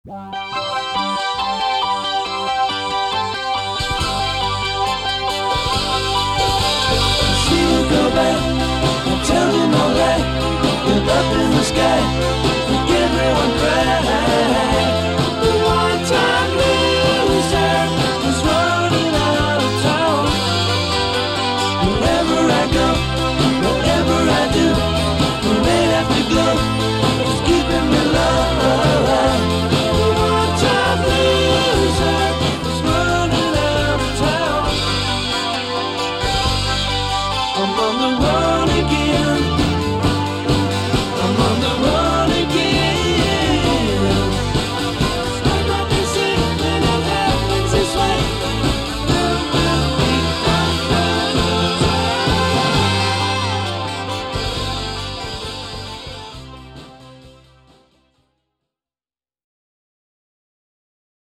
See you go back, I'm telling no lie. Look up in the sky, make everyone cry.